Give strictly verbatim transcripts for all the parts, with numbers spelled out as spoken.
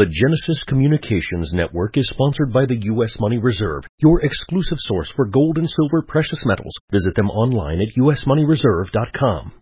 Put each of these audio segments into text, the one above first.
The Genesis Communications Network is sponsored by the U S Money Reserve, your exclusive source for gold and silver precious metals. Visit them online at u s money reserve dot com.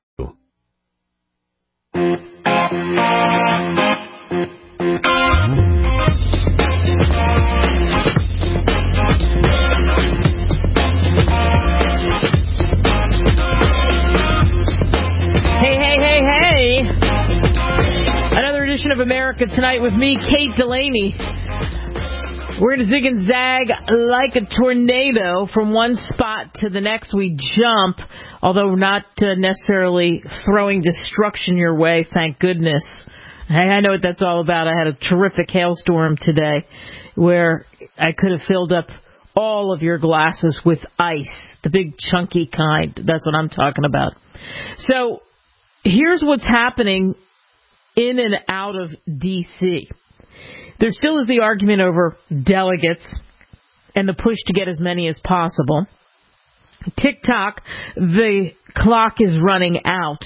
Of America Tonight with me, Kate Delaney. We're going to zig and zag like a tornado from one spot to the next. We jump, although not uh, necessarily throwing destruction your way, thank goodness. Hey, I know what that's all about. I had a terrific hailstorm today where I could have filled up all of your glasses with ice, the big chunky kind. That's what I'm talking about. So here's what's happening in and out of D C. There still is the argument over delegates and the push to get as many as possible. TikTok, the clock is running out.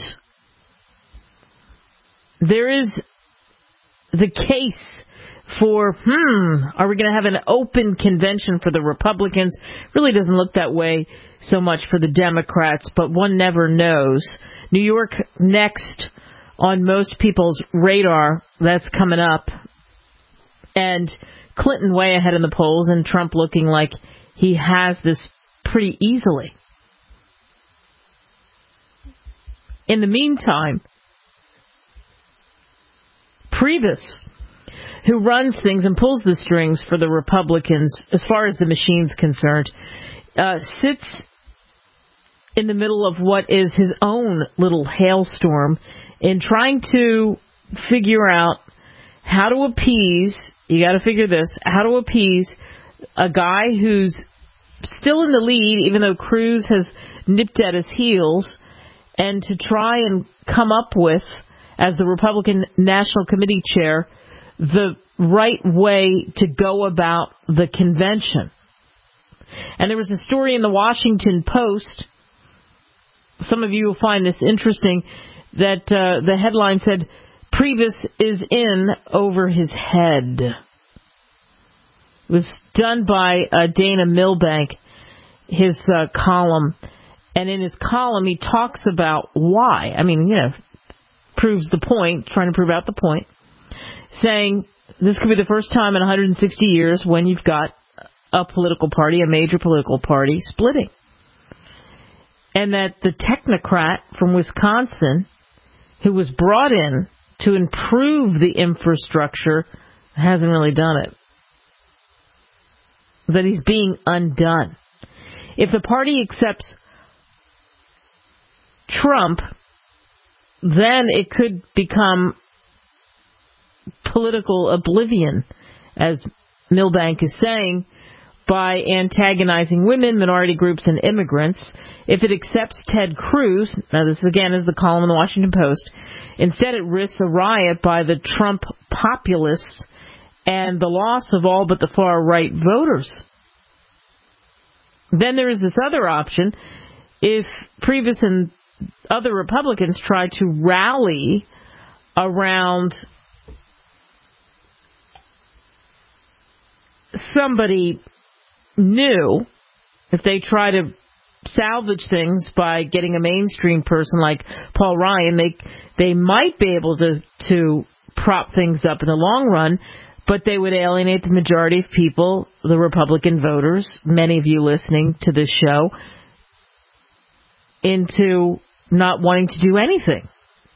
There is the case for, hmm, are we going to have an open convention for the Republicans? Really doesn't look that way so much for the Democrats, but one never knows. New York next on most people's radar. That's coming up. And Clinton way ahead in the polls and Trump looking like he has this pretty easily. In the meantime, Priebus, who runs things and pulls the strings for the Republicans as far as the machine's concerned, uh, sits in the middle of what is his own little hailstorm in trying to figure out how to appease, you got to figure this, how to appease a guy who's still in the lead, even though Cruz has nipped at his heels, and to try and come up with, as the Republican National Committee chair, the right way to go about the convention. And there was a story in the Washington Post, some of you will find this interesting, that uh, the headline said, Priebus is in over his head. It was done by uh, Dana Milbank, his uh, column. And in his column, he talks about why. I mean, you know, proves the point, trying to prove out the point, saying this could be the first time in one hundred sixty years when you've got a political party, a major political party, splitting. And that the technocrat from Wisconsin, who was brought in to improve the infrastructure, hasn't really done it. That he's being undone. If the party accepts Trump, then it could become political oblivion, as Milbank is saying, by antagonizing women, minority groups, and immigrants. If it accepts Ted Cruz, now this again is the column in the Washington Post, instead it risks a riot by the Trump populists and the loss of all but the far-right voters. Then there is this other option. If Priebus and other Republicans try to rally around somebody new, if they try to salvage things by getting a mainstream person like Paul Ryan, they they might be able to to prop things up in the long run, but they would alienate the majority of people, the Republican voters, many of you listening to this show, into not wanting to do anything.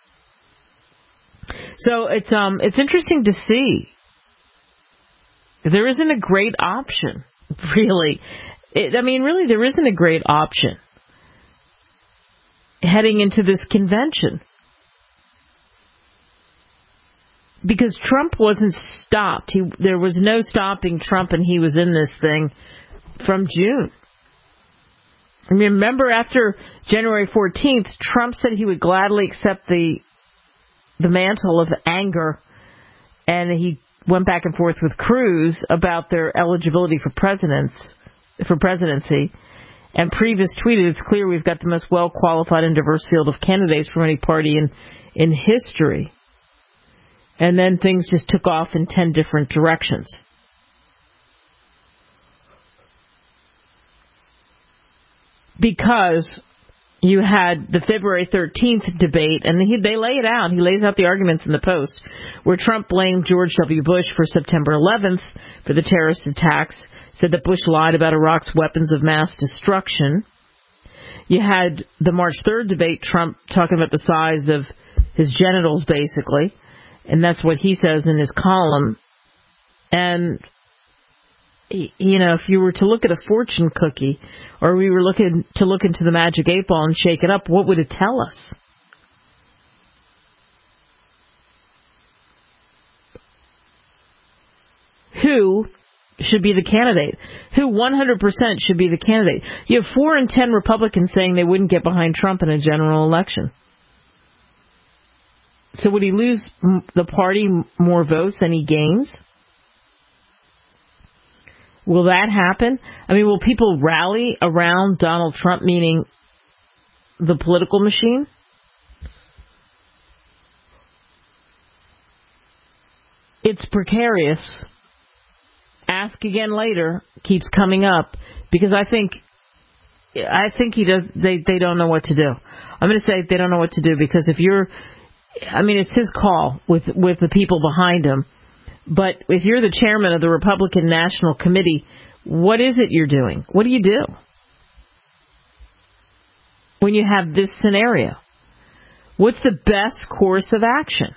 So it's um it's interesting to see. There isn't a great option, really. It, I mean, really, there isn't a great option heading into this convention. Because Trump wasn't stopped. He, there was no stopping Trump, and he was in this thing from June. I mean, remember, after January fourteenth, Trump said he would gladly accept the the mantle of anger, and he went back and forth with Cruz about their eligibility for presidents for presidency. And Priebus tweeted, "It's clear we've got the most well-qualified and diverse field of candidates from any party in in history." And then things just took off in ten different directions. Because you had the February thirteenth debate, and he, they lay it out. He lays out the arguments in the Post, where Trump blamed George W. Bush for September eleventh for the terrorist attacks, said that Bush lied about Iraq's weapons of mass destruction. You had the March third debate, Trump talking about the size of his genitals, basically, and that's what he says in his column. And, you know, if you were to look at a fortune cookie, or we were looking to look into the magic eight ball and shake it up, what would it tell us? Who should be the candidate? Who one hundred percent should be the candidate? You have four in ten Republicans saying they wouldn't get behind Trump in a general election. So would he lose the party more votes than he gains? Will that happen? I mean, will people rally around Donald Trump, meaning the political machine? It's precarious. Ask again later keeps coming up because I think I think he does. They they don't know what to do. I'm going to say they don't know what to do because if you're, I mean, it's his call with with the people behind him. But if you're the chairman of the Republican National Committee, what is it you're doing? What do you do when you have this scenario? What's the best course of action?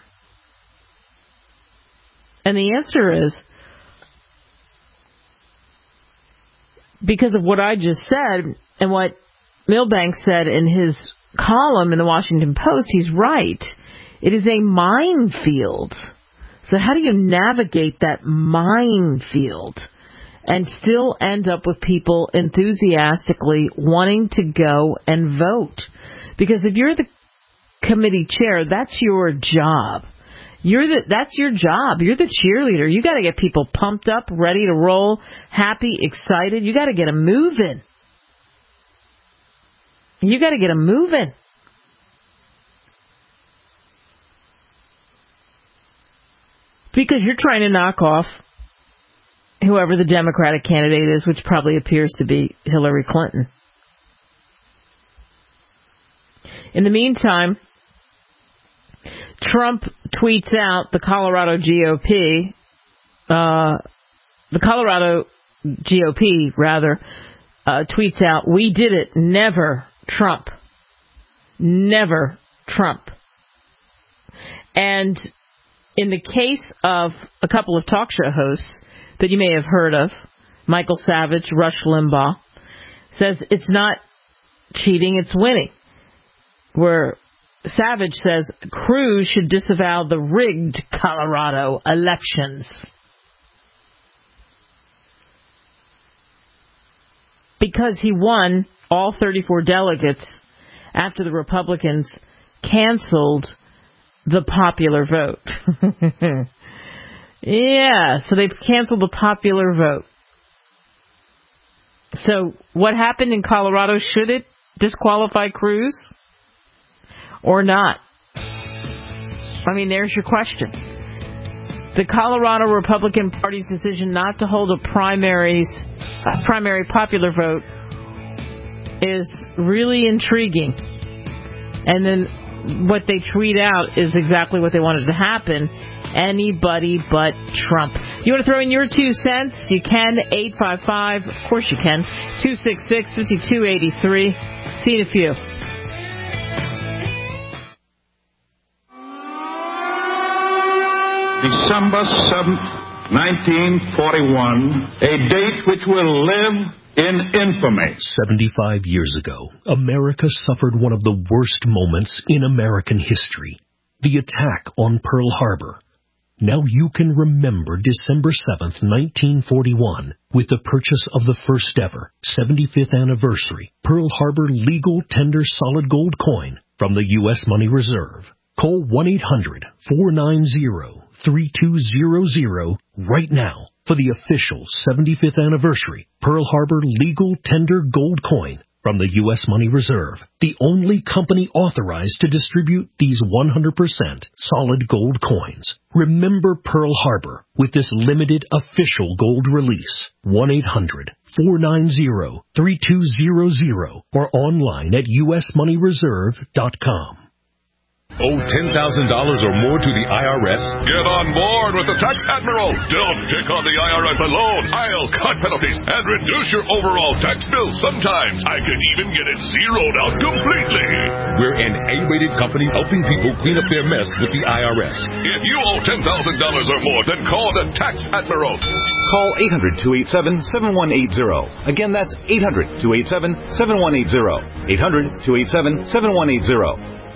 And the answer is, because of what I just said and what Milbank said in his column in the Washington Post, he's right. It is a minefield. So how do you navigate that minefield and still end up with people enthusiastically wanting to go and vote? Because if you're the committee chair, that's your job. You're the, that's your job. You're the cheerleader. You got to get people pumped up, ready to roll, happy, excited. You got to get them moving. You got to get them moving. Because you're trying to knock off whoever the Democratic candidate is, which probably appears to be Hillary Clinton. In the meantime, Trump tweets out the Colorado G O P, uh, the Colorado G O P, rather, uh, tweets out, "We did it, never Trump. Never Trump." And in the case of a couple of talk show hosts that you may have heard of, Michael Savage, Rush Limbaugh, says it's not cheating, it's winning. Where Savage says Cruz should disavow the rigged Colorado elections. Because he won all thirty-four delegates after the Republicans canceled the popular vote. Yeah, so they've canceled the popular vote. So what happened in Colorado? Should it disqualify Cruz or not? I mean, there's your question. The Colorado Republican Party's decision not to hold a primaries, a primary popular vote is really intriguing. And then what they tweet out is exactly what they wanted to happen. Anybody but Trump. You want to throw in your two cents? You can. eight five five, of course you can. two six six, five two eight three. See you in a few. December seventh, nineteen forty-one, a date which will live in infamy. seventy-five years ago, America suffered one of the worst moments in American history, the attack on Pearl Harbor. Now you can remember December seventh, nineteen forty-one, with the purchase of the first ever seventy-fifth anniversary Pearl Harbor legal tender solid gold coin from the U S Money Reserve. Call one eight hundred, four nine zero, three two zero zero right now for the official seventy-fifth anniversary Pearl Harbor legal tender gold coin from the U S Money Reserve, the only company authorized to distribute these one hundred percent solid gold coins. Remember Pearl Harbor with this limited official gold release. one eight hundred, four nine zero, three two zero zero or online at u s money reserve dot com. Owe ten thousand dollars or more to the I R S? Get on board with the Tax Admiral. Don't pick on the I R S alone. I'll cut penalties and reduce your overall tax bill. Sometimes I can even get it zeroed out completely. We're an A-rated company helping people clean up their mess with the I R S. If you owe ten thousand dollars or more, then call the Tax Admiral. Call eight hundred, two eight seven, seven one eight zero. Again, that's eight hundred, two eight seven, seven one eight zero. eight hundred, two eight seven, seven one eight zero.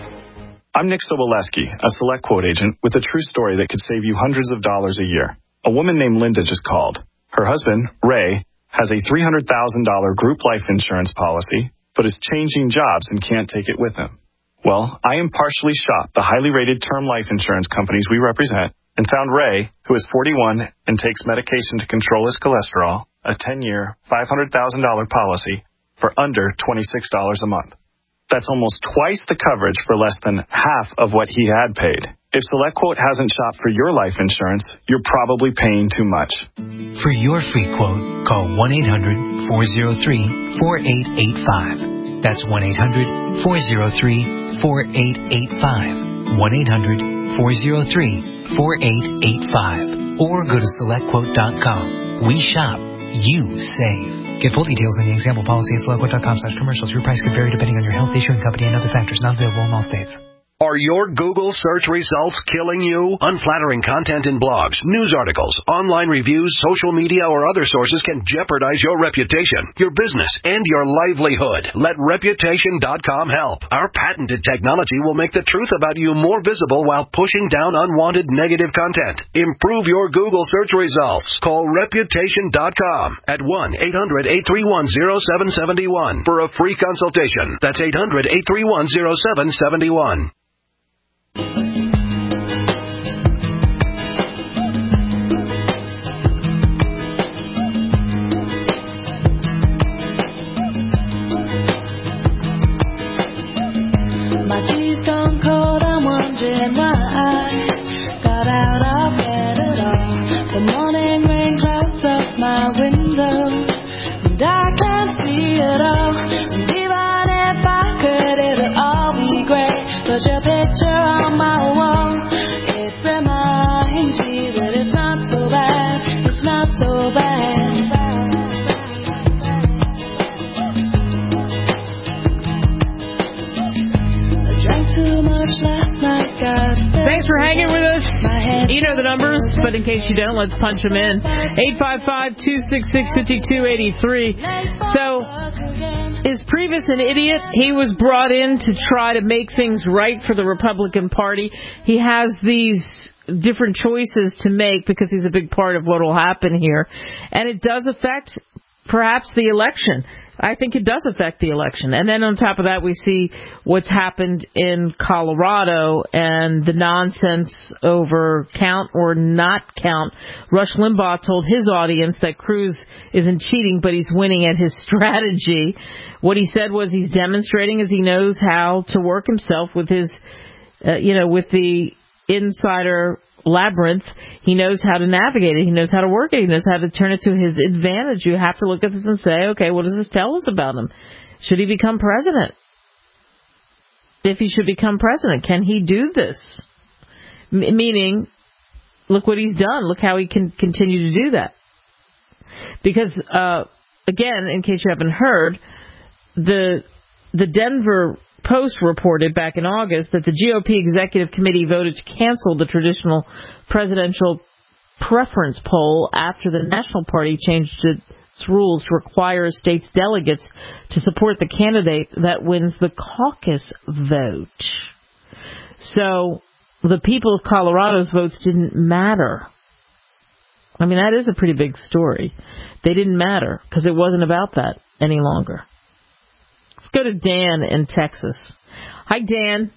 I'm Nick Soboleski, a Select Quote agent with a true story that could save you hundreds of dollars a year. A woman named Linda just called. Her husband, Ray, has a three hundred thousand dollars group life insurance policy, but is changing jobs and can't take it with him. Well, I impartially shopped the highly rated term life insurance companies we represent and found Ray, who is forty-one and takes medication to control his cholesterol, a ten-year, five hundred thousand dollars policy for under twenty-six dollars a month. That's almost twice the coverage for less than half of what he had paid. If SelectQuote hasn't shopped for your life insurance, you're probably paying too much. For your free quote, call one eight hundred, four oh three, four eight eight five. That's one eight hundred, four oh three, four eight eight five. one eight hundred, four oh three, four eight eight five. Or go to select quote dot com. We shop. You save. Get full details in the example policy at select quote dot com slash commercials. Your price could vary depending on your health, issuing company, and other factors not available in all states. Are your Google search results killing you? Unflattering content in blogs, news articles, online reviews, social media, or other sources can jeopardize your reputation, your business, and your livelihood. Let reputation dot com help. Our patented technology will make the truth about you more visible while pushing down unwanted negative content. Improve your Google search results. Call reputation dot com at one eight hundred, eight three one, oh seven seven one for a free consultation. That's eight hundred, eight three one, oh seven seven one. My teeth gone cold, I'm wondering why I got out of bed at all. The morning rain clouds up my window, and I can't see it all. And even if I could, it'll all be great. But your picture on my wall, it reminds me that it's not so bad, it's not so bad. I drank too much last night, God. Thanks for hanging with us. You know the numbers, but in case you don't, let's punch them in. eight five five, two six six, five two eight three. So, is Priebus an idiot? He was brought in to try to make things right for the Republican Party. He has these different choices to make because he's a big part of what will happen here. And it does affect perhaps the election. I think it does affect the election. And then on top of that, we see what's happened in Colorado and the nonsense over count or not count. Rush Limbaugh told his audience that Cruz isn't cheating, but he's winning at his strategy. What he said was he's demonstrating as he knows how to work himself with his, uh, you know, with the insider labyrinth. He knows how to navigate it. He knows how to work it. He knows how to turn it to his advantage. You have to look at this and say, okay, what does this tell us about him? Should he become president? If he should become president, can he do this? M- meaning, look what he's done. Look how he can continue to do that. Because, uh, again, in case you haven't heard, the the Denver Post reported back in August that the G O P Executive Committee voted to cancel the traditional presidential preference poll after the National Party changed its rules to require states' delegates to support the candidate that wins the caucus vote. So the people of Colorado's votes didn't matter. I mean, that is a pretty big story. They didn't matter because it wasn't about that any longer. Let's go to Dan in Texas. Hi, Dan.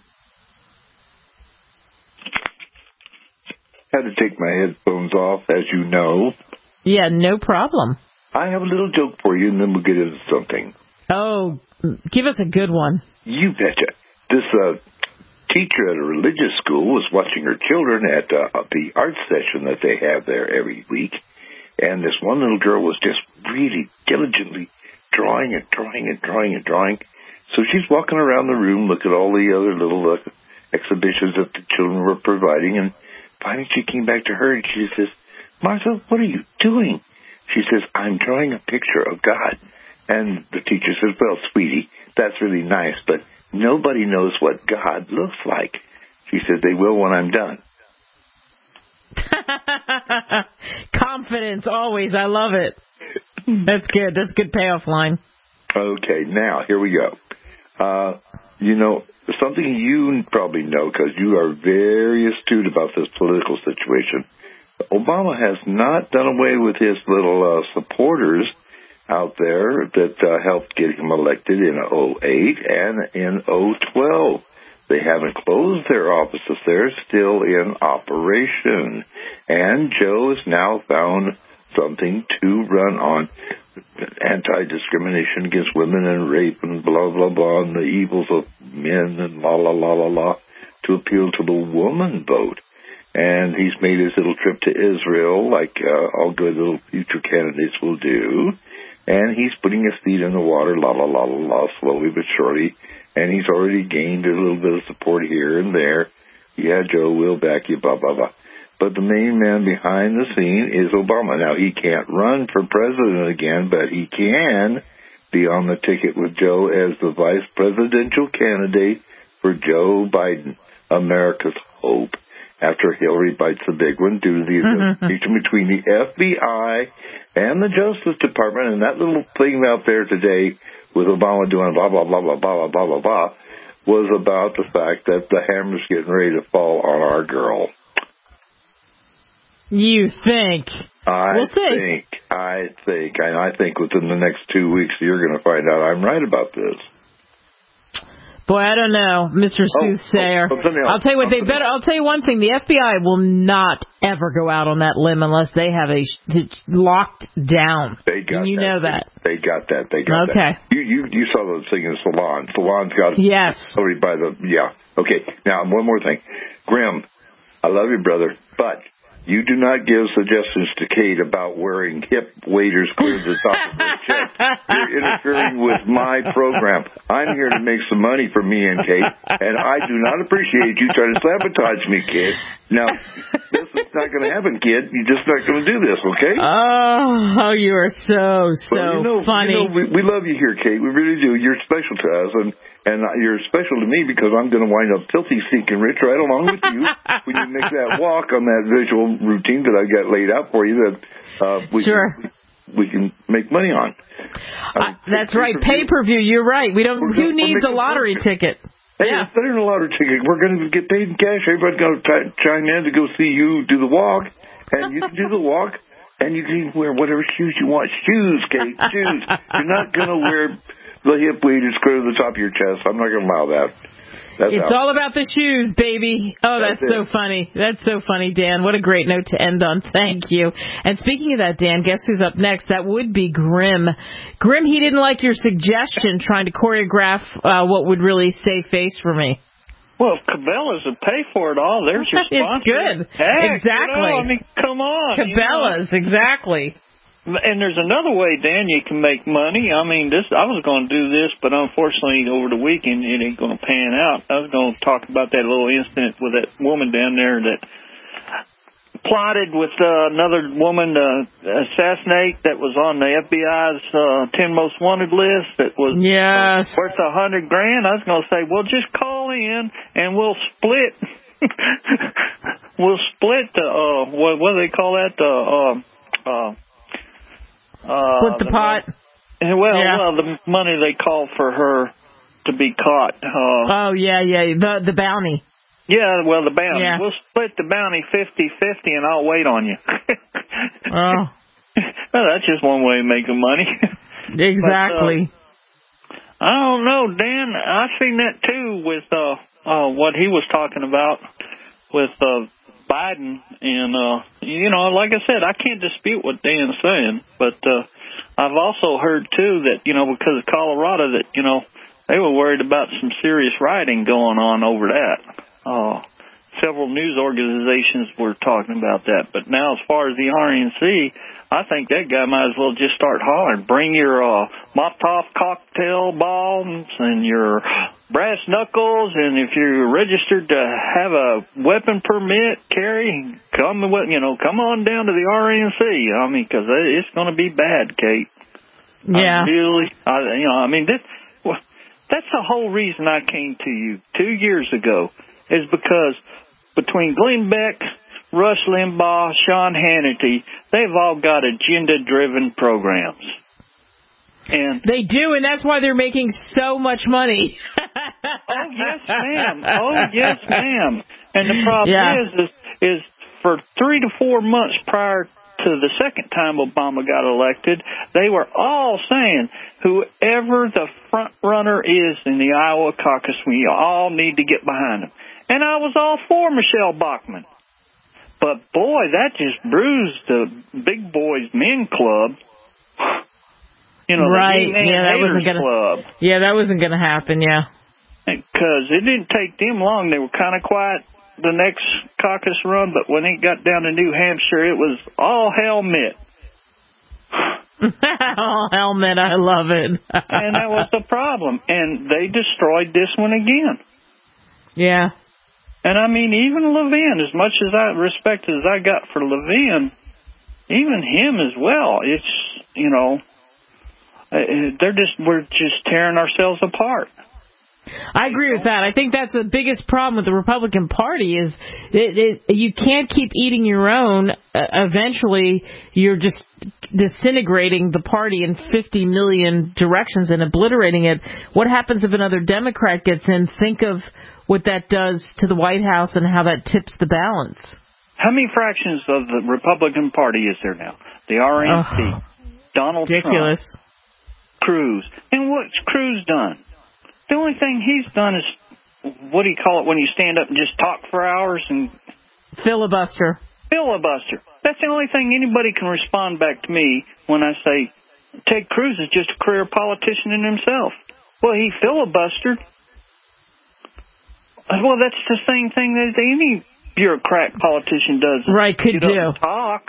Had to take my headphones off, as you know. Yeah, no problem. I have a little joke for you, and then we'll get into something. Oh, give us a good one. You betcha. This uh, teacher at a religious school was watching her children at uh, the art session that they have there every week, and this one little girl was just really diligently drawing and drawing and drawing and drawing. So she's walking around the room, looking at all the other little uh, exhibitions that the children were providing, and finally she came back to her and she says, Martha, what are you doing? She says, I'm drawing a picture of God. And the teacher says, well, sweetie, that's really nice, but nobody knows what God looks like. She said, they will when I'm done. Confidence, always. I love it. That's good. That's a good payoff line. Okay, now, here we go. Uh, you know, something you probably know because you are very astute about this political situation. Obama has not done away with his little uh, supporters out there that uh, helped get him elected in oh eight and in oh twelve. They haven't closed their offices. They're still in operation. And Joe has now found something to run on. Anti-discrimination against women and rape and blah, blah, blah, and the evils of men and la, la, la, la, la, to appeal to the woman vote. And he's made his little trip to Israel, like uh, all good little future candidates will do. And he's putting his feet in the water, la, la, la, la, la, slowly but surely. And he's already gained a little bit of support here and there. Yeah, Joe, we'll back you, blah, blah, blah. But the main man behind the scene is Obama. Now, he can't run for president again, but he can be on the ticket with Joe as the vice presidential candidate for Joe Biden, America's hope, after Hillary bites the big one due to the investigation between the F B I and the Justice Department. And that little thing out there today with Obama doing blah, blah, blah, blah, blah, blah, blah, blah, was about the fact that the hammer's getting ready to fall on our girl. You think? I we'll see. think, I think, and I think within the next two weeks you're going to find out I'm right about this. Boy, I don't know, Mister Soothsayer. Oh, oh, I'll tell you what, they better. I'll tell you one thing: the F B I will not ever go out on that limb unless they have a sh- locked down. They got and you that. know that. They got that. They got okay. that. You you you saw the thing in Salon. Salon's got yes. Sorry, by the yeah. Okay. Now one more thing, Grim. I love you, brother, but you do not give suggestions to Kate about wearing hip waders clear to the top of her chest. You're interfering with my program. I'm here to make some money for me and Kate, and I do not appreciate you trying to sabotage me, kid. Now, this is not going to happen, kid. You're just not going to do this, okay? Oh, you are so, so well, you know, funny. You know, we, we love you here, Kate. We really do. You're special to us, and, and you're special to me because I'm going to wind up filthy, stinking rich right along with you when you make that walk on that visual routine that I got laid out for you that uh, we, sure. can, we can make money on. Uh, that's right. Pay-per-view. You're right. We don't. Who needs a lottery ticket? Hey, yeah. it's better than a lottery ticket. We're going to get paid in cash. Everybody's going to t- chime in to go see you do the walk. And you can do the walk, and you can wear whatever shoes you want. Shoes, Kate, shoes. You're not going to wear the hip waders clear to the top of your chest. I'm not going to allow that. That's it's out. all about the shoes, baby. Oh, that's, that's so funny. That's so funny, Dan. What a great note to end on. Thank you. And speaking of that, Dan, guess who's up next? That would be Grim. Grim, he didn't like your suggestion trying to choreograph uh, what would really save face for me. Well, if Cabela's would pay for it all, there's your sponsor. It's good. Heck, exactly. You know, I mean, come on. Cabela's, you know? exactly. And there's another way, Dan, you can make money. I mean, this I was going to do this, but unfortunately over the weekend it ain't going to pan out. I was going to talk about that little incident with that woman down there that plotted with uh, another woman to assassinate that was on the F B I's uh, ten most wanted list that was yes. worth a hundred grand. I was going to say, well, just call in and we'll split. we'll split the, uh, what, what do they call that? The, uh, uh, Uh, Split the, the pot. Money, well, yeah. well, the money they called for her to be caught. Uh, oh yeah, yeah, the the bounty. Yeah, well, the bounty. Yeah. We'll split the bounty fifty-fifty, and I'll wait on you. oh, well, that's just one way of making money. Exactly. But, uh, I don't know, Dan. I seen that too with uh, uh, what he was talking about with. Uh, Biden, and, uh, you know, like I said, I can't dispute what Dan's saying, but uh, I've also heard, too, that, you know, because of Colorado, that, you know, they were worried about some serious rioting going on over that. Uh, several news organizations were talking about that. But now as far as the R N C, I think that guy might as well just start hollering. Bring your uh, Molotov cocktail bombs and your brass knuckles, and if you're registered to have a weapon permit, carry, come, you know, come on down to the R N C. I mean, because it's going to be bad, Kate. Yeah. I really, I, you know, I mean, this, well, that's the whole reason I came to you two years ago, is because between Glenn Beck, Rush Limbaugh, Sean Hannity, they've all got agenda-driven programs. And they do, and that's why they're making so much money. Oh, yes, ma'am. Oh, yes, ma'am. And the problem yeah. is, is, is for three to four months prior to the second time Obama got elected, they were all saying, whoever the front runner is in the Iowa caucus, we all need to get behind him. And I was all for Michelle Bachmann. But, boy, that just bruised the big boys men club. You know, right. the yeah, that wasn't gonna, club. Yeah, that wasn't going to happen, yeah. Because it didn't take them long. They were kind of quiet the next caucus run, but when it got down to New Hampshire, it was all helmet. all helmet, I love it. And that was the problem. And they destroyed this one again. Yeah. And, I mean, even Levin, as much as I respect as I got for Levin, even him as well, it's, you know, they're just, we're just tearing ourselves apart. I agree with that. I think that's the biggest problem with the Republican Party is it, it, you can't keep eating your own. Uh, eventually, you're just disintegrating the party in fifty million directions and obliterating it. What happens if another Democrat gets in? Think of what that does to the White House and how that tips the balance. How many fractions of the Republican Party is there now? The R N C, oh, Donald ridiculous. Trump, Cruz. And what's Cruz done? The only thing he's done is, what do you call it when you stand up and just talk for hours? And filibuster. Filibuster. That's the only thing anybody can respond back to me when I say Ted Cruz is just a career politician in himself. Well, he filibustered. Well, that's the same thing that any bureaucrat politician does. Right, could do. Talk.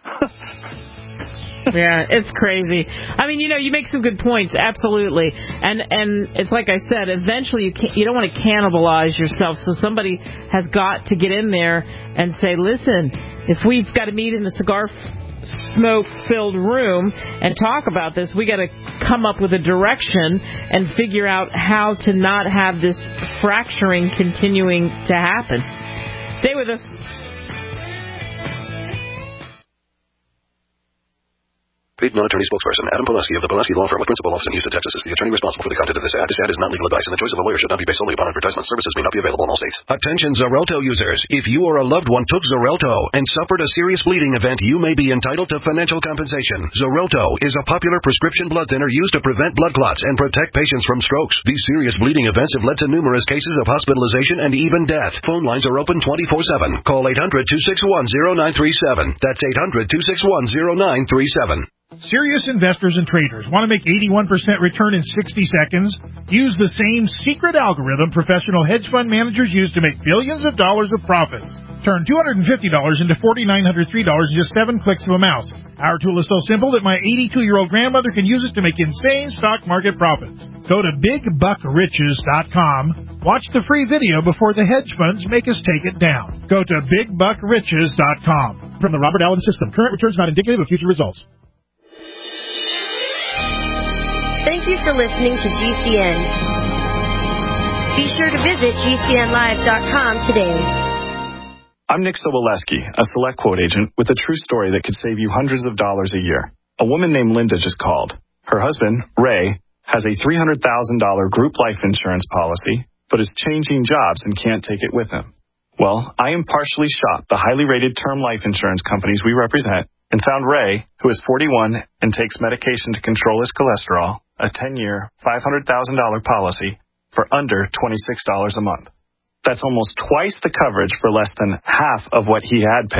Yeah, it's crazy. I mean, you know, you make some good points, absolutely. And and it's like I said, eventually you can't, you don't want to cannibalize yourself. So somebody has got to get in there and say, listen, if we've got to meet in a cigar smoke-filled room and talk about this, we got to come up with a direction and figure out how to not have this fracturing continuing to happen. Stay with us. Paid non-attorney spokesperson Adam Pulaski of the Pulaski Law Firm with principal office in Houston, Texas is the attorney responsible for the content of this ad. This ad is not legal advice, and the choice of a lawyer should not be based solely upon advertisement. Services may not be available in all states. Attention Xarelto users. If you or a loved one took Xarelto and suffered a serious bleeding event, you may be entitled to financial compensation. Xarelto is a popular prescription blood thinner used to prevent blood clots and protect patients from strokes. These serious bleeding events have led to numerous cases of hospitalization and even death. Phone lines are open twenty-four seven. Call eight hundred, two six one, zero nine three seven. That's eight hundred, two six one, zero nine three seven. Serious investors and traders want to make eighty-one percent return in sixty seconds? Use the same secret algorithm professional hedge fund managers use to make billions of dollars of profits. Turn two hundred fifty dollars into four thousand nine hundred three dollars in just seven clicks of a mouse. Our tool is so simple that my eighty-two-year-old grandmother can use it to make insane stock market profits. Go to big buck riches dot com. Watch the free video before the hedge funds make us take it down. Go to big buck riches dot com. From the Robert Allen System, current returns not indicative of future results. Thank you for listening to G C N. Be sure to visit G C N live dot com today. I'm Nick Soboleski, a Select Quote agent with a true story that could save you hundreds of dollars a year. A woman named Linda just called. Her husband, Ray, has a three hundred thousand dollars group life insurance policy, but is changing jobs and can't take it with him. Well, I impartially shopped the highly rated term life insurance companies we represent and found Ray, who is forty-one and takes medication to control his cholesterol, a ten-year, five hundred thousand dollars policy for under twenty-six dollars a month. That's almost twice the coverage for less than half of what he had paid.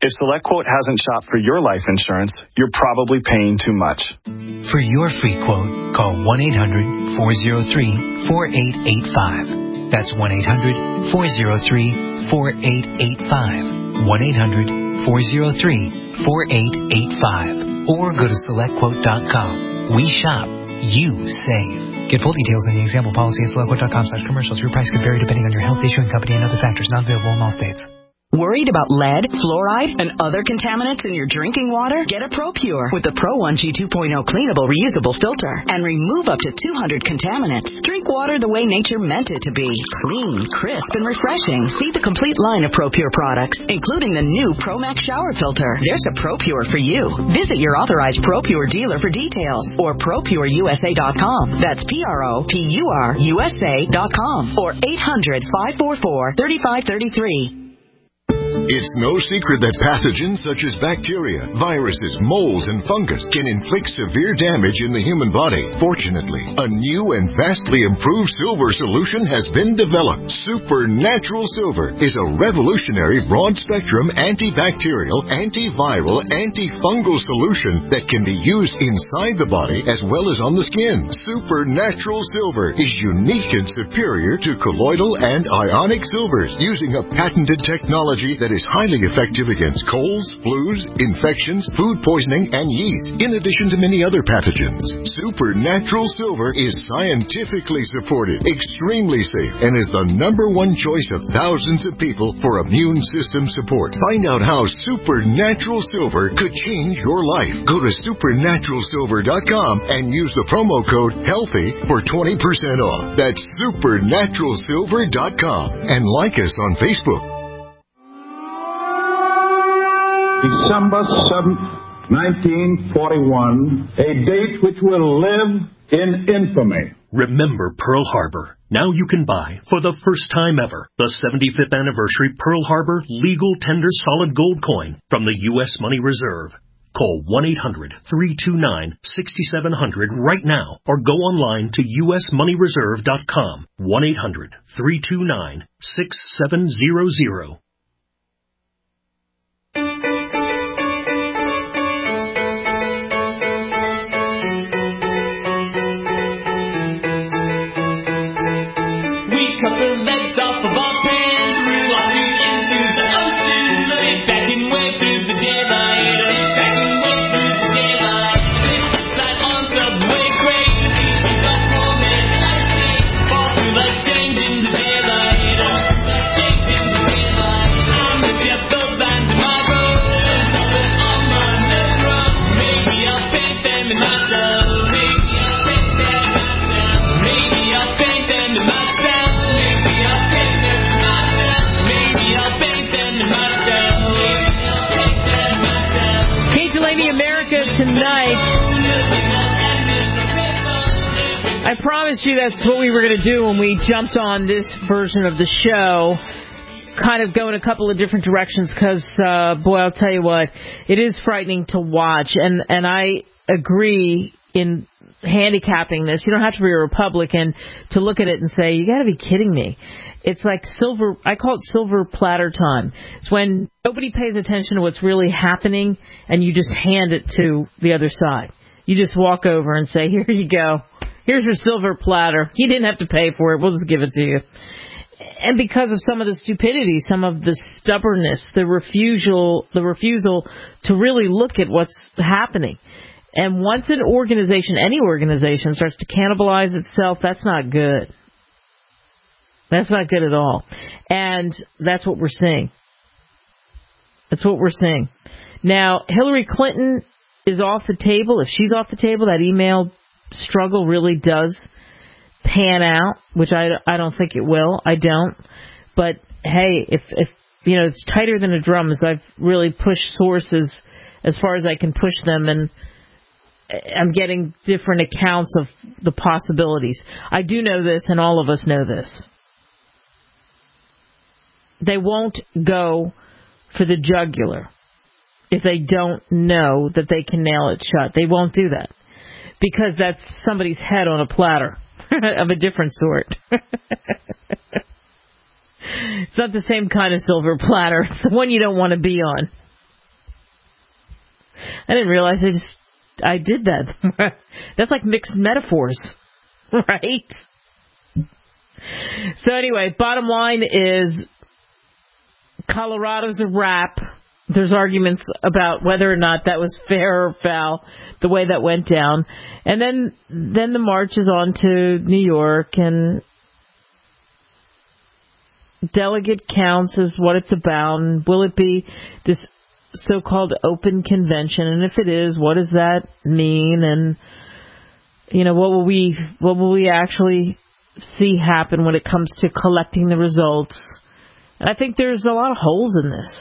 If SelectQuote hasn't shopped for your life insurance, you're probably paying too much. For your free quote, call one eight hundred four oh three four eight eight five. That's one eight hundred four oh three four eight eight five. one eight hundred four oh three four eight eight five. Or go to select quote dot com. We shop. You save. Get full details in the example policy at select quote dot com slash commercials. Your price could vary depending on your health, issuing company, and other factors not available in all states. Worried about lead, fluoride, and other contaminants in your drinking water? Get a ProPure with the Pro one G two point oh cleanable reusable filter and remove up to two hundred contaminants. Drink water the way nature meant it to be. Clean, crisp, and refreshing. See the complete line of ProPure products, including the new ProMax shower filter. There's a ProPure for you. Visit your authorized ProPure dealer for details or pro pure u s a dot com. That's P R O P U R U S A dot com or eight hundred five four four three five three three. It's no secret that pathogens such as bacteria, viruses, molds, and fungus can inflict severe damage in the human body. Fortunately, a new and vastly improved silver solution has been developed. Supernatural Silver is a revolutionary broad-spectrum antibacterial, antiviral, antifungal solution that can be used inside the body as well as on the skin. Supernatural Silver is unique and superior to colloidal and ionic silvers, using a patented technology that is highly effective against colds, flus, infections, food poisoning, and yeast, in addition to many other pathogens. Supernatural Silver is scientifically supported, extremely safe, and is the number one choice of thousands of people for immune system support. Find out how Supernatural Silver could change your life. Go to supernatural silver dot com and use the promo code HEALTHY for twenty percent off. That's supernatural silver dot com. And like us on Facebook. December seventh, nineteen forty-one, a date which will live in infamy. Remember Pearl Harbor. Now you can buy, for the first time ever, the seventy-fifth anniversary Pearl Harbor Legal Tender Solid Gold Coin from the U S Money Reserve. Call one eight hundred three two nine six seven zero zero right now or go online to u s money reserve dot com. one eight hundred three two nine six seven zero zero. Cut the legs off of our kangaroo, I threw into the ocean, and backing way through the daylight, backing way through the daylight. Slide on subway crazy, got home and icy, fall through the change in the daylight, change in the daylight. I'm with you those lines in my road, something on my next road. Maybe I'll paint them in myself, maybe I'll paint them in myself, maybe I'll paint them in myself. Tonight, I promised you that's what we were going to do when we jumped on this version of the show, kind of go in a couple of different directions because, uh, boy, I'll tell you what, it is frightening to watch, and, and I agree in handicapping this. You don't have to be a Republican to look at it and say, you got to be kidding me. It's like silver, I call it silver platter time. It's when nobody pays attention to what's really happening and you just hand it to the other side. You just walk over and say, here you go. Here's your silver platter. You didn't have to pay for it. We'll just give it to you. And because of some of the stupidity, some of the stubbornness, the refusal, the refusal to really look at what's happening. And once an organization, any organization, starts to cannibalize itself, that's not good. That's not good at all. And that's what we're seeing. That's what we're seeing. Now, Hillary Clinton is off the table. If she's off the table, that email struggle really does pan out, which I, I don't think it will. I don't. But, hey, if, if you know, it's tighter than a drum, as I've really pushed sources as far as I can push them, and I'm getting different accounts of the possibilities. I do know this, and all of us know this. They won't go for the jugular if they don't know that they can nail it shut. They won't do that because that's somebody's head on a platter of a different sort. It's not the same kind of silver platter. It's the one you don't want to be on. I didn't realize I just I did that. That's like mixed metaphors, right? So anyway, bottom line is Colorado's a wrap. There's arguments about whether or not that was fair or foul, the way that went down. And then then the march is on to New York, and delegate counts is what it's about. And will it be this so-called open convention? And if it is, what does that mean? And, you know, what will we what will we actually see happen when it comes to collecting the results? And I think there's a lot of holes in this.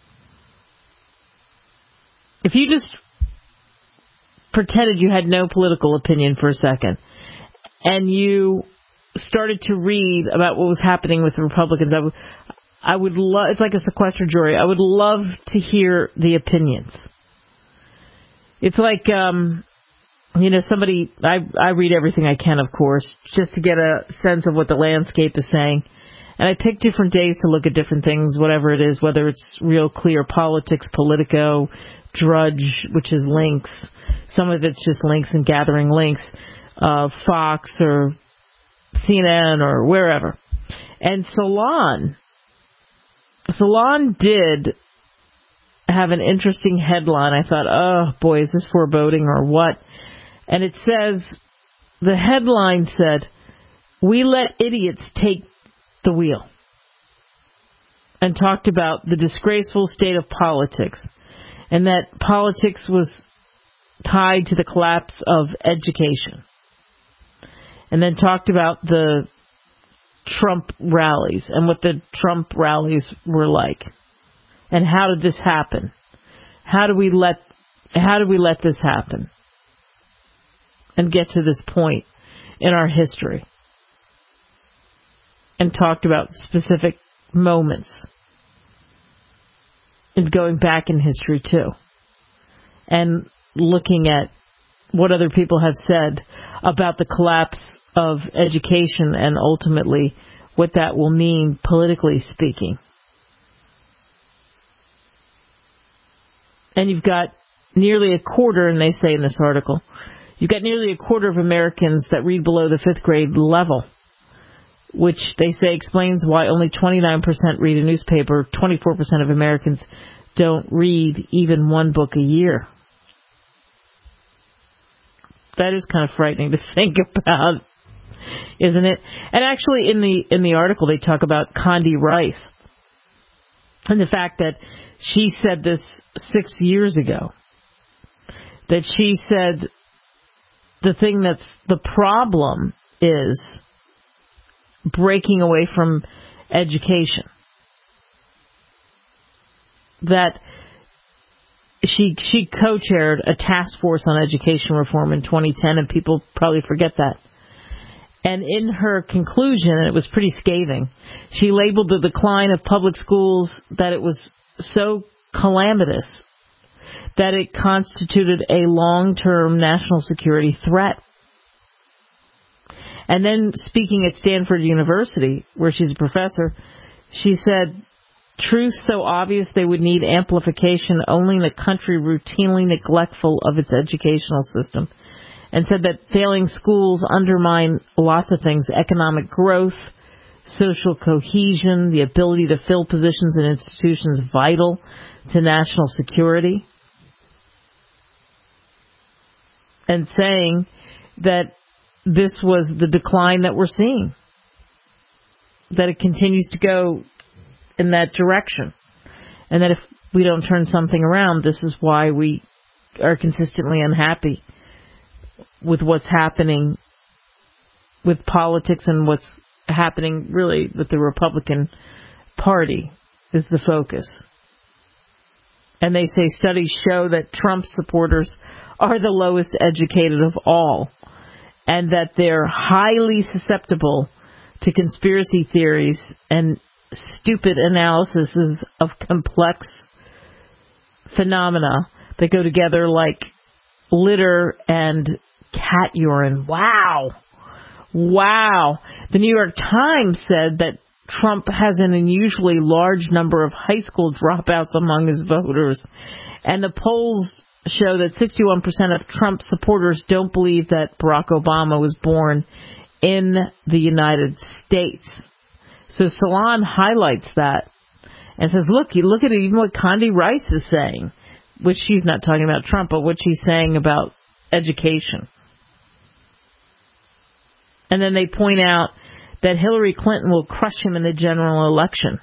If you just pretended you had no political opinion for a second and you started to read about what was happening with the Republicans, I would, I would love, it's like a sequestered jury. I would love to hear the opinions. It's like, um, you know, somebody, I, I read everything I can, of course, just to get a sense of what the landscape is saying. And I pick different days to look at different things, whatever it is, whether it's Real Clear Politics, Politico, Drudge, which is links. Some of it's just links and gathering links, uh, Fox or C N N or wherever. And Salon, Salon did have an interesting headline. I thought, oh boy, is this foreboding or what? And it says, the headline said, "We let idiots take the wheel," and talked about the disgraceful state of politics, and that politics was tied to the collapse of education. And then talked about the Trump rallies and what the Trump rallies were like. And how did this happen? How do we let how do we let this happen? And get to this point in our history. And talked about specific moments. And going back in history too. And looking at what other people have said about the collapse of education and ultimately what that will mean politically speaking. And you've got nearly a quarter, and they say in this article, you've got nearly a quarter of Americans that read below the fifth grade level, which they say explains why only twenty-nine percent read a newspaper. twenty-four percent of Americans don't read even one book a year. That is kind of frightening to think about, isn't it? And actually in the in the article they talk about Condi Rice and the fact that she said this six years ago. That she said the thing that's the problem is breaking away from education. That she she co-chaired a task force on education reform in twenty ten, and people probably forget that. And in her conclusion, and it was pretty scathing, she labeled the decline of public schools that it was so calamitous that it constituted a long-term national security threat. And then speaking at Stanford University, where she's a professor, she said, truth so obvious they would need amplification only in a country routinely neglectful of its educational system. And said that failing schools undermine lots of things, economic growth, social cohesion, the ability to fill positions in institutions vital to national security. And saying that this was the decline that we're seeing. That it continues to go in that direction. And that if we don't turn something around, this is why we are consistently unhappy with what's happening with politics and what's happening really with the Republican Party is the focus. And they say studies show that Trump supporters are the lowest educated of all, and that they're highly susceptible to conspiracy theories and stupid analyses of complex phenomena that go together like litter and cat urine. Wow. Wow. The New York Times said that Trump has an unusually large number of high school dropouts among his voters. And the polls show that sixty-one percent of Trump supporters don't believe that Barack Obama was born in the United States. So Salon highlights that and says, look, you look at it, even what Condi Rice is saying, which she's not talking about Trump, but what she's saying about education. And then they point out that Hillary Clinton will crush him in the general election.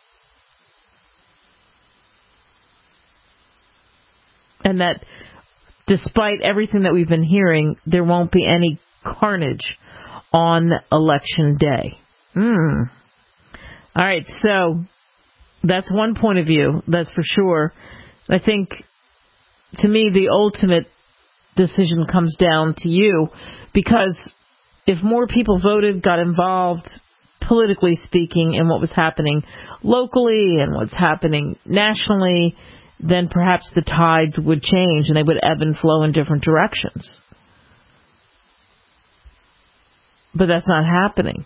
And that despite everything that we've been hearing, there won't be any carnage on Election Day. Hmm. All right, so that's one point of view, that's for sure. I think, to me, the ultimate decision comes down to you, because if more people voted, got involved, politically speaking, in what was happening locally and what's happening nationally, then perhaps the tides would change and they would ebb and flow in different directions. But that's not happening.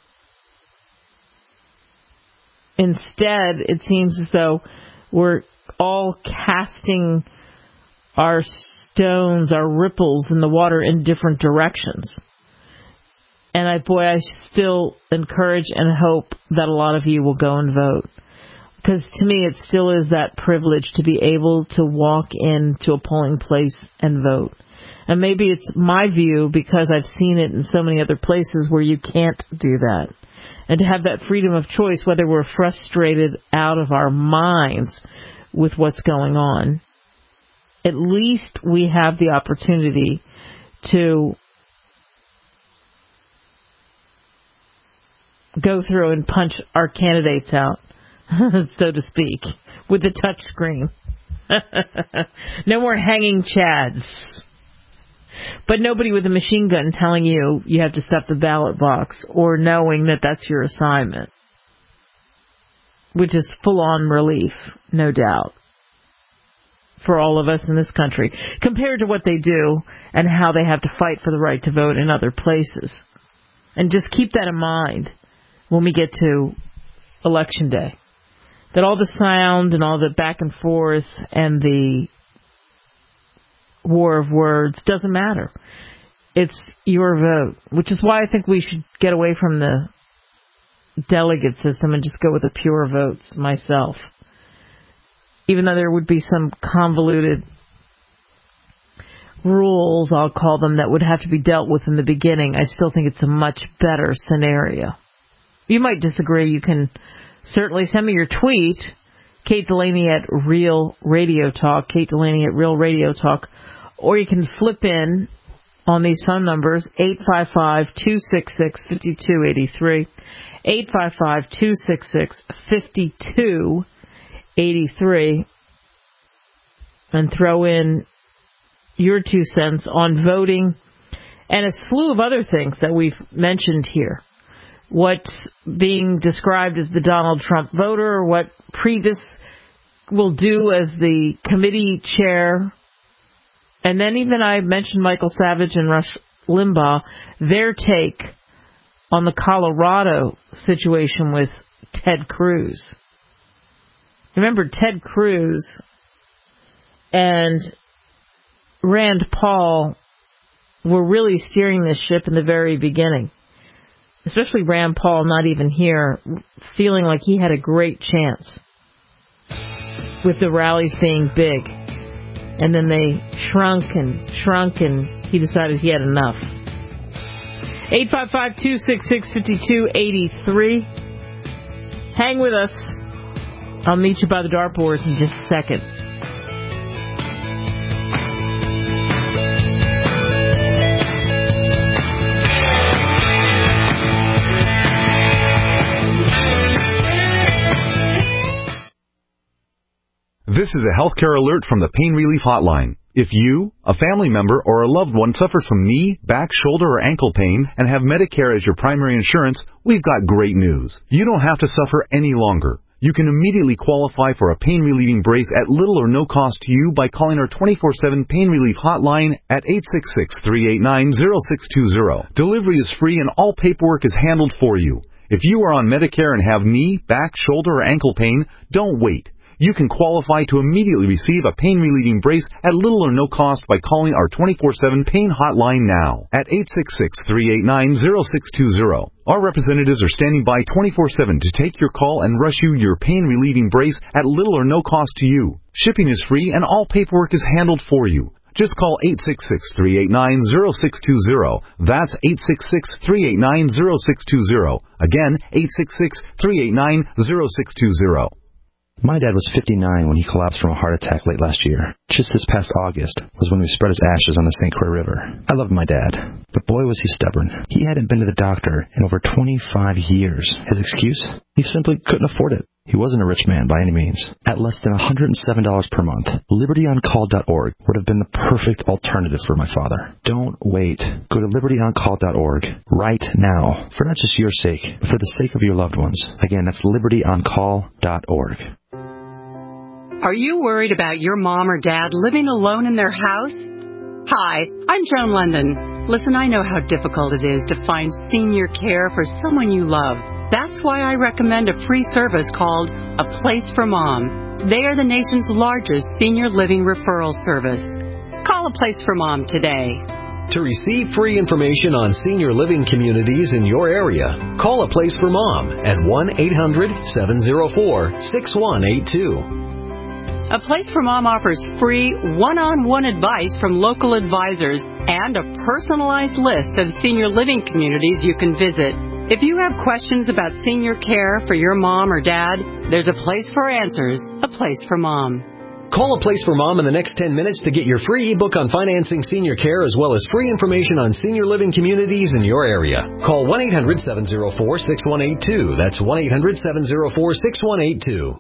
Instead, it seems as though we're all casting our stones, our ripples in the water in different directions. And I, boy, I still encourage and hope that a lot of you will go and vote. Because to me, it still is that privilege to be able to walk into a polling place and vote. And maybe it's my view because I've seen it in so many other places where you can't do that. And to have that freedom of choice, whether we're frustrated out of our minds with what's going on, at least we have the opportunity to go through and punch our candidates out, so to speak, with the touch screen. No more hanging chads. But nobody with a machine gun telling you you have to stuff the ballot box or knowing that that's your assignment, which is full-on relief, no doubt, for all of us in this country, compared to what they do and how they have to fight for the right to vote in other places. And just keep that in mind when we get to Election Day, that all the sound and all the back and forth and the war of words doesn't matter. It's your vote, which is why I think we should get away from the delegate system and just go with the pure votes myself. Even though there would be some convoluted rules, I'll call them, that would have to be dealt with in the beginning, I still think it's a much better scenario. You might disagree. You can certainly send me your tweet, Kate Delaney at Real Radio Talk, Kate Delaney at Real Radio Talk, or you can flip in on these phone numbers, eight five five, two six six, five two eight three, eight five five, two six six, five two eight three, and throw in your two cents on voting and a slew of other things that we've mentioned here. What's being described as the Donald Trump voter, what Priebus will do as the committee chair. And then even I mentioned Michael Savage and Rush Limbaugh, their take on the Colorado situation with Ted Cruz. Remember, Ted Cruz and Rand Paul were really steering this ship in the very beginning. Especially Rand Paul, not even here, feeling like he had a great chance with the rallies being big. And then they shrunk and shrunk, and he decided he had enough. eight five five, two six six, five two eight three. Hang with us. I'll meet you by the dartboard in just a second. This is a healthcare alert from the Pain Relief Hotline. If you, a family member, or a loved one suffers from knee, back, shoulder, or ankle pain and have Medicare as your primary insurance, we've got great news. You don't have to suffer any longer. You can immediately qualify for a pain-relieving brace at little or no cost to you by calling our twenty-four seven Pain Relief Hotline at eight six six, three eight nine, zero six two zero. Delivery is free and all paperwork is handled for you. If you are on Medicare and have knee, back, shoulder, or ankle pain, don't wait. You can qualify to immediately receive a pain-relieving brace at little or no cost by calling our twenty-four seven pain hotline now at eight six six, three eight nine, zero six two zero. Our representatives are standing by twenty-four seven to take your call and rush you your pain-relieving brace at little or no cost to you. Shipping is free and all paperwork is handled for you. Just call eight six six, three eight nine, zero six two zero. That's eight six six, three eight nine, zero six two zero. Again, eight six six, three eight nine, zero six two zero. My dad was fifty-nine when he collapsed from a heart attack late last year. Just this past August was when we spread his ashes on the Saint Croix River. I loved my dad, but boy was he stubborn. He hadn't been to the doctor in over twenty-five years. His excuse? He simply couldn't afford it. He wasn't a rich man by any means. At less than one hundred seven dollars per month, liberty on call dot org would have been the perfect alternative for my father. Don't wait. Go to liberty on call dot org right now, for not just your sake, but for the sake of your loved ones. Again, that's liberty on call dot org. Are you worried about your mom or dad living alone in their house? Hi, I'm Joan London. Listen, I know how difficult it is to find senior care for someone you love. That's why I recommend a free service called A Place for Mom. They are the nation's largest senior living referral service. Call A Place for Mom today. To receive free information on senior living communities in your area, call A Place for Mom at one eight hundred, seven oh four, six one eight two. A Place for Mom offers free one-on-one advice from local advisors and a personalized list of senior living communities you can visit. If you have questions about senior care for your mom or dad, there's a place for answers, A Place for Mom. Call A Place for Mom in the next ten minutes to get your free ebook on financing senior care as well as free information on senior living communities in your area. Call one eight hundred, seven oh four, six one eight two. That's one eight hundred, seven oh four, six one eight two.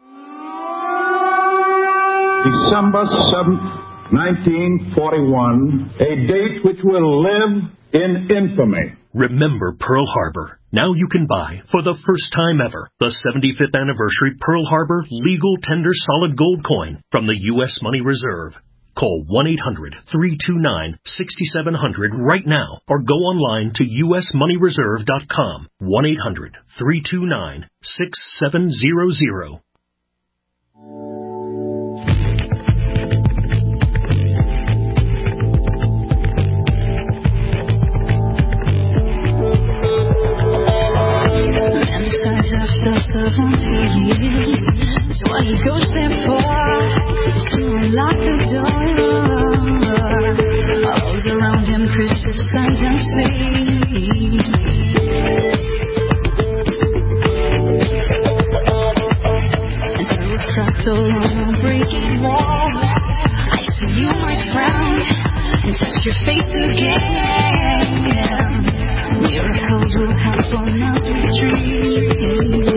December seventh, nineteen forty-one, a date which will live in infamy. Remember Pearl Harbor. Now you can buy, for the first time ever, the seventy-fifth anniversary Pearl Harbor Legal Tender Solid Gold Coin from the U S Money Reserve. Call one eight hundred, three two nine, six seven zero zero right now or go online to u s money reserve dot com. one eight hundred, three two nine, six seven zero zero. After seventy years, that's what he goes there for, is to unlock the door. All those around him criticize and sleep. And through a fractal on a breaking wall, I see you, my friend, and touch your face again. Miracles will happen as we dream.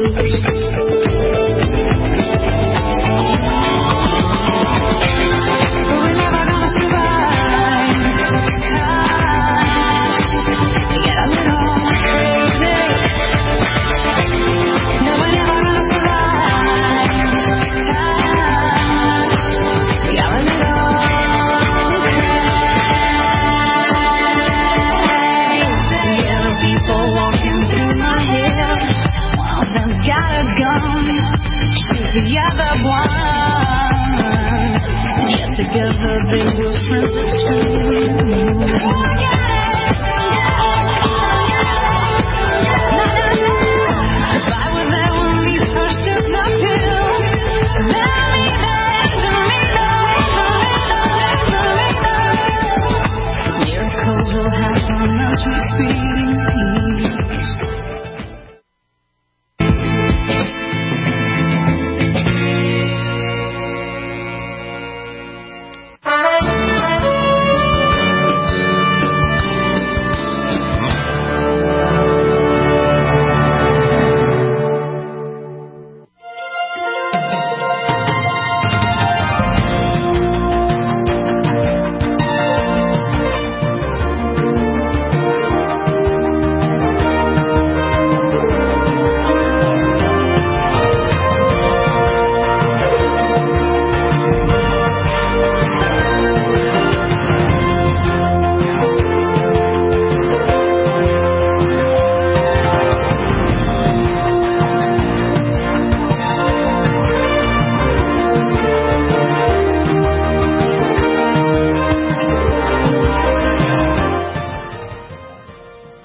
The other one, yet together they were friends too.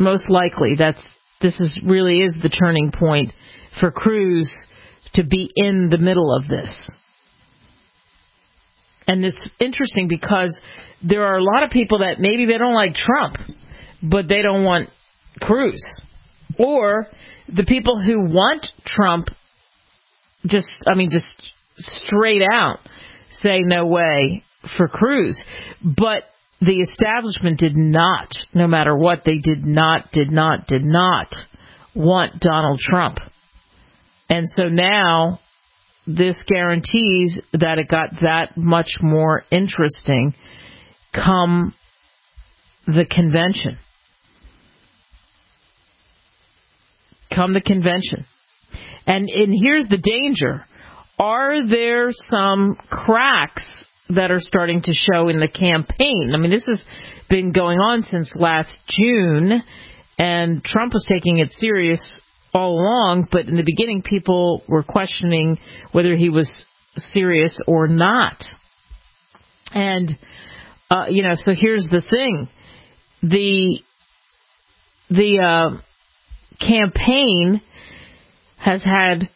most likely that's this is really is the turning point for Cruz to be in the middle of this. And it's interesting because there are a lot of people that maybe they don't like Trump, but they don't want Cruz. Or the people who want Trump just, I mean, just straight out say no way for Cruz. But the establishment did not, no matter what, they did not, did not, did not want Donald Trump. And so now this guarantees that it got that much more interesting come the convention. Come the convention. And, and here's the danger. Are there some cracks that are starting to show in the campaign? I mean, this has been going on since last June, and Trump was taking it serious all along, but in the beginning people were questioning whether he was serious or not. And, uh, you know, so here's the thing. The, the uh, campaign has had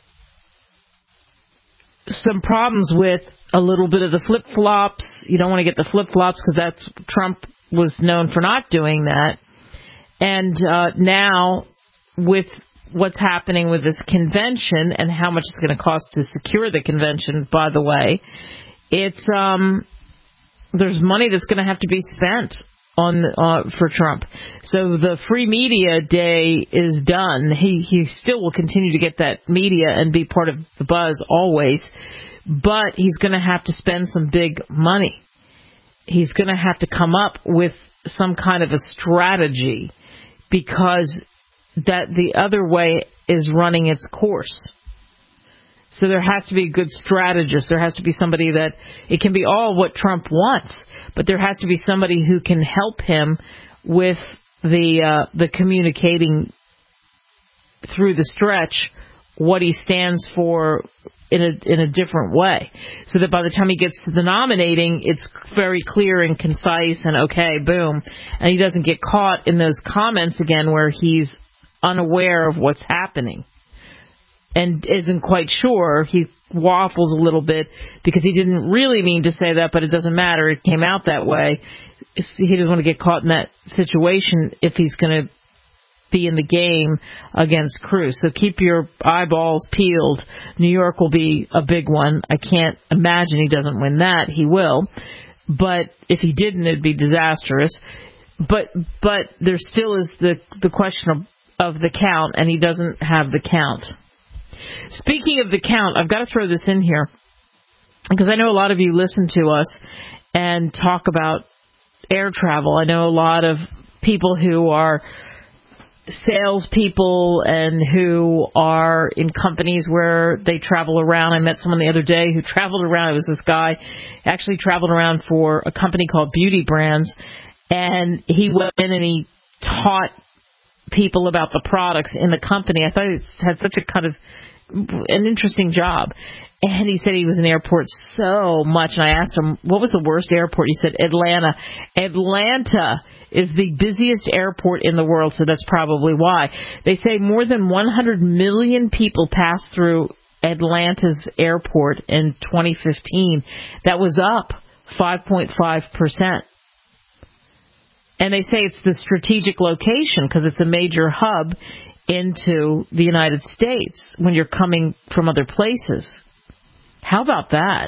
some problems with a little bit of the flip-flops. You don't want to get the flip-flops because that's Trump was known for not doing that. And uh, now with what's happening with this convention and how much it's going to cost to secure the convention, by the way, it's um, there's money that's going to have to be spent on uh, for Trump. So the free media day is done. He he still will continue to get that media and be part of the buzz always, but he's going to have to spend some big money. He's going to have to come up with some kind of a strategy because that the other way is running its course. So there has to be a good strategist. There has to be somebody that, it can be all what Trump wants, but there has to be somebody who can help him with the uh, the communicating through the stretch what he stands for in a in a different way, so that by the time he gets to the nominating, it's very clear and concise and okay, boom, and he doesn't get caught in those comments again where he's unaware of what's happening and isn't quite sure. He waffles a little bit because he didn't really mean to say that, but it doesn't matter. It came out that way. He doesn't want to get caught in that situation if he's going to be in the game against Cruz. So keep your eyeballs peeled. New York will be a big one. I can't imagine he doesn't win that. He will. But if he didn't, it'd be disastrous. But but there still is the, the question of, of the count, and he doesn't have the count. Speaking of the count, I've got to throw this in here because I know a lot of you listen to us and talk about air travel. I know a lot of people who are salespeople and who are in companies where they travel around. I met someone the other day who traveled around. It was this guy actually traveled around for a company called Beauty Brands, and he went in and he taught people about the products in the company. I thought it had such a kind of an interesting job. And he said he was in airports so much. And I asked him, what was the worst airport? He said, Atlanta. Atlanta is the busiest airport in the world, so that's probably why. They say more than one hundred million people passed through Atlanta's airport in twenty fifteen. That was up five point five percent. And they say it's the strategic location because it's a major hub into the United States when you're coming from other places. How about that?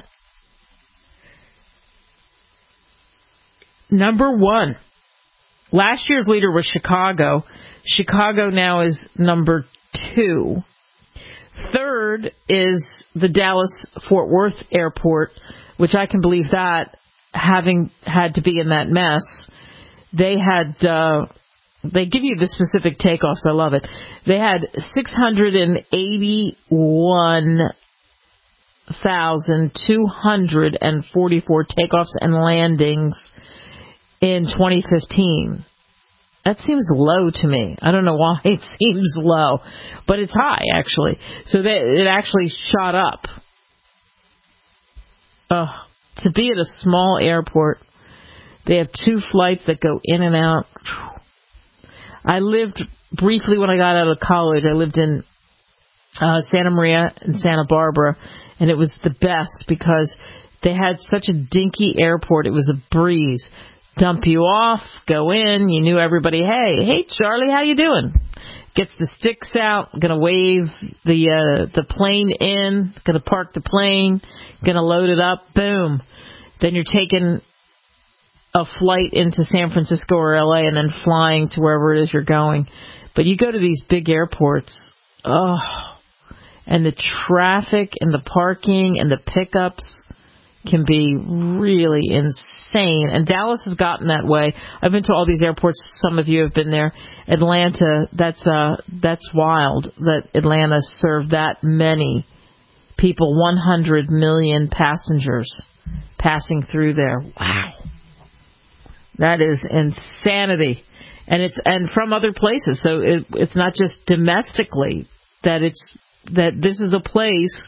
Number one. Last year's leader was Chicago. Chicago now is number two. Third is the Dallas-Fort Worth Airport, which I can believe that, having had to be in that mess. They had, uh, they give you the specific takeoffs. I love it. They had six hundred eighty-one thousand two hundred forty-four takeoffs and landings in twenty fifteen. That seems low to me. I don't know why it seems low, but it's high, actually. So they, it actually shot up. Uh, to be at a small airport, they have two flights that go in and out. I lived briefly when I got out of college. I lived in uh, Santa Maria and Santa Barbara, and it was the best because they had such a dinky airport. It was a breeze. Dump you off, go in. You knew everybody. Hey, hey, Charlie, how you doing? Gets the sticks out. Gonna wave the uh, the plane in. Gonna park the plane. Gonna load it up. Boom. Then you're taking a flight into San Francisco or L A and then flying to wherever it is you're going. But you go to these big airports. Oh, and the traffic and the parking and the pickups can be really insane. And Dallas has gotten that way. I've been to all these airports. Some of you have been there. Atlanta, that's uh, that's wild that Atlanta served that many people, one hundred million passengers passing through there. Wow. That is insanity. And it's and from other places. So it, it's not just domestically that it's that this is a place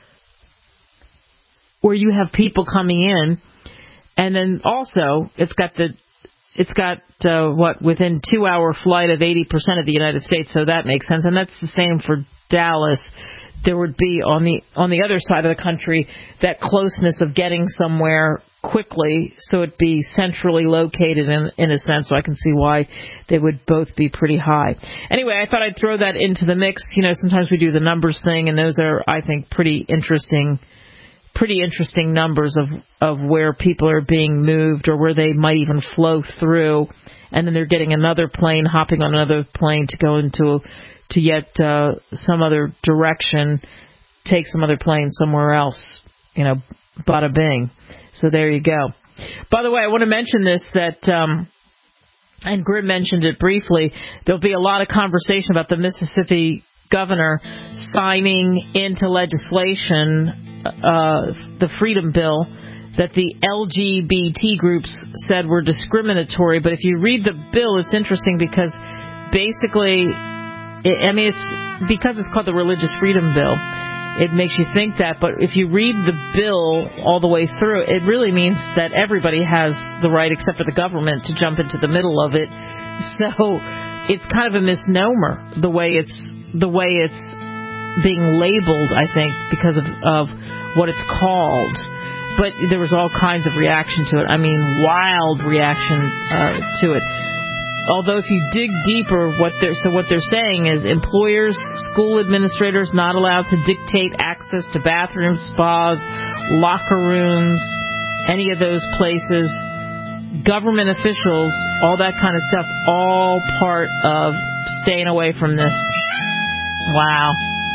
where you have people coming in, and then also it's got the it's got uh, what within two hour flight of eighty percent of the United States, so that makes sense, and that's the same for Dallas. There would be on the on the other side of the country that closeness of getting somewhere quickly, so it'd be centrally located in in a sense. So I can see why they would both be pretty high. Anyway, I thought I'd throw that into the mix. You know, sometimes we do the numbers thing, and those are, I think, pretty interesting. Pretty interesting numbers of, of where people are being moved or where they might even flow through, and then they're getting another plane, hopping on another plane to go into to yet uh, some other direction, take some other plane somewhere else, you know, bada bing. So there you go. By the way, I want to mention this, that, um, and Grim mentioned it briefly, there'll be a lot of conversation about the Mississippi governor signing into legislation uh, the Freedom Bill that the L G B T groups said were discriminatory. But if you read the bill, it's interesting because basically, it, I mean, it's because it's called the Religious Freedom Bill. It makes you think that. But if you read the bill all the way through, it really means that everybody has the right, except for the government, to jump into the middle of it. So it's kind of a misnomer the way it's the way it's being labeled, I think, because of, of what it's called. But there was all kinds of reaction to it. I mean, wild reaction uh, to it. Although if you dig deeper, what they're, so what they're saying is employers, school administrators not allowed to dictate access to bathrooms, spas, locker rooms, any of those places, government officials, all that kind of stuff, all part of staying away from this. Wow.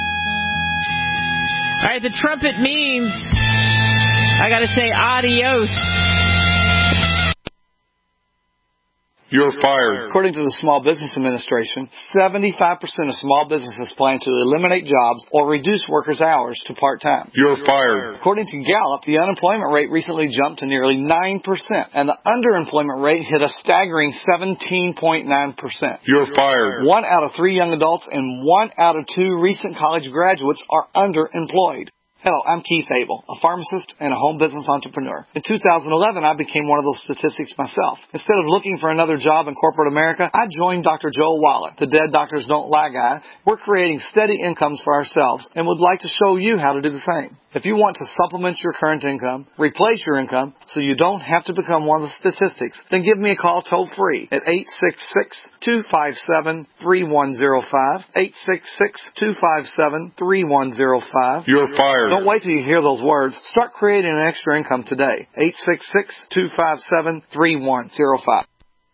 All right, the trumpet means I got to say adios. You're fired. According to the Small Business Administration, seventy-five percent of small businesses plan to eliminate jobs or reduce workers' hours to part-time. You're fired. According to Gallup, the unemployment rate recently jumped to nearly nine percent, and the underemployment rate hit a staggering seventeen point nine percent. You're fired. One out of three young adults and one out of two recent college graduates are underemployed. Hello, I'm Keith Abel, a pharmacist and a home business entrepreneur. In two thousand eleven, I became one of those statistics myself. Instead of looking for another job in corporate America, I joined Doctor Joel Wallach, the Dead Doctors Don't Lie guy. We're creating steady incomes for ourselves and would like to show you how to do the same. If you want to supplement your current income, replace your income, so you don't have to become one of the statistics, then give me a call toll-free at eight six six, two five seven, three one zero five, eight six six, two five seven, three one zero five. You're fired. Don't wait till you hear those words. Start creating an extra income today. eight six six, two five seven, three one zero five.